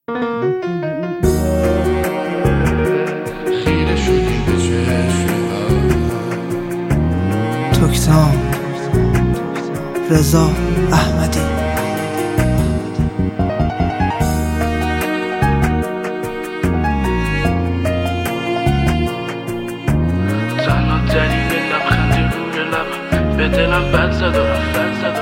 خیره شدیم به چشم‌ها. توکتام رضا احمدی. تنها دلیل لبخندی روی لبم به دلم بد زد و رفت.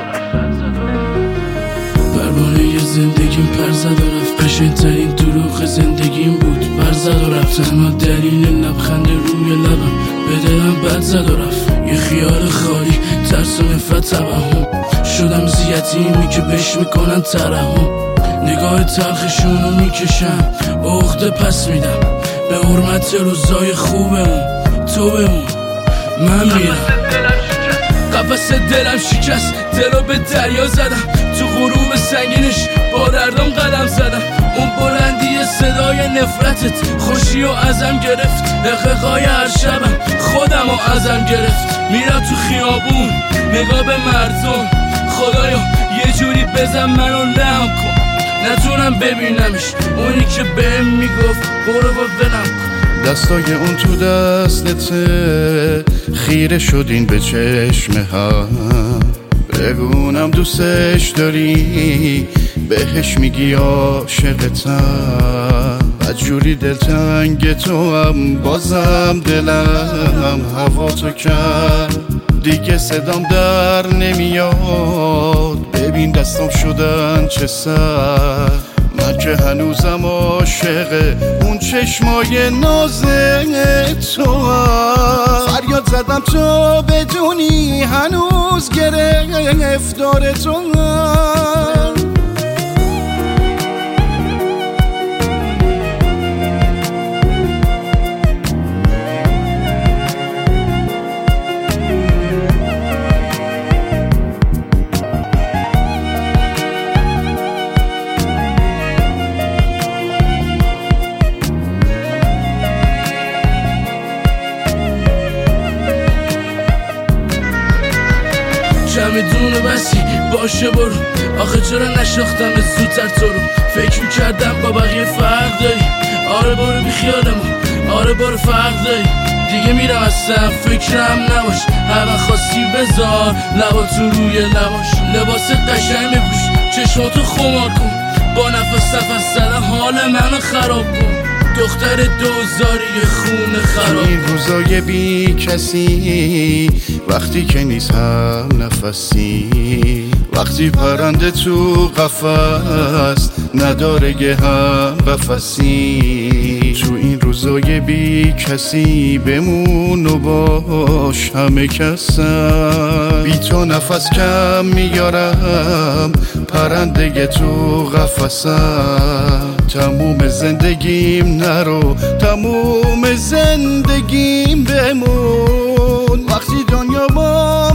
پروانه زندگیم پر زد و رفت. قشنگ‌ترین دروغ زندگیم بود پر زد و رفت. تنها دلیل لبخند روی لبم به دلم بد زد و رفت. یه خیال خالی ترس و نفرت توهم شدم یتیمی که بهش میکنن ترحم. نگاه تلخشونو میکشم با عقده پس میدم به حرمت روزای خوبمون. تو بمون من میرم. قفس دلم شکست دلو به دریا زدم. تو غروب سنگینش با دردم قدم زدم. اون بلندی صدای نفرتت خوشی و ازم گرفت. اقاقای هر شبم خودم و ازم گرفت. میرم تو خیابون نگاه به مردم. خدایا یه جوری بزن منو نم کن نتونم ببینمش. اونی که بهم میگفت برو و ولم کن. دستای اون تو دستته خیره شدین به چشمه ها. بگونم دوستش داری بهش میگی عاشقتم. بدجوری دلتنگ تو هم بازم دلم هوا تو کرد. دیگه صدام در نمیاد ببین دستم شدن چه سر. من که هنوزم عاشق اون چشمای نازه تو هم. فریاد زدم تو بدونی هنوز گرفتار تو هم. میدونه بسی باشه برو. آخه چرا نشناختم زودتر تو رو. فکر میکردم با بقیه فرق داری. آره برو بی خیالم. آره برو فرق داری. دیگه میرم اصلا فکرم نباش. هر وقت خواستی بذار لبا تو روی لباش. لباس قشنگ بپوش چشماتو خمار کن. با نفس زدن حال منو خراب کن. دختر دوزاری خونه خراب. این روزای بی کسی وقتی که نیست هم نفسی. وقتی پرنده تو قفس نداره گه هم قفسی. تو این روزای بی کسی بمون و باش همه کسم. بی تو نفس کم میارم پرنده تو قفسم. تموم زندگیم نرو تموم زندگیم بمون. وقتی دنیا با